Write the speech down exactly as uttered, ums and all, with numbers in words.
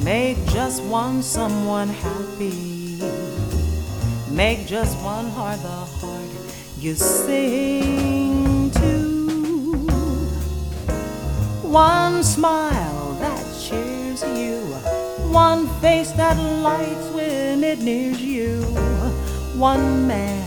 Make just one someone happy. Make just one heart the heart you sing to. One smile that cheers you. One face that lights when it nears you. One man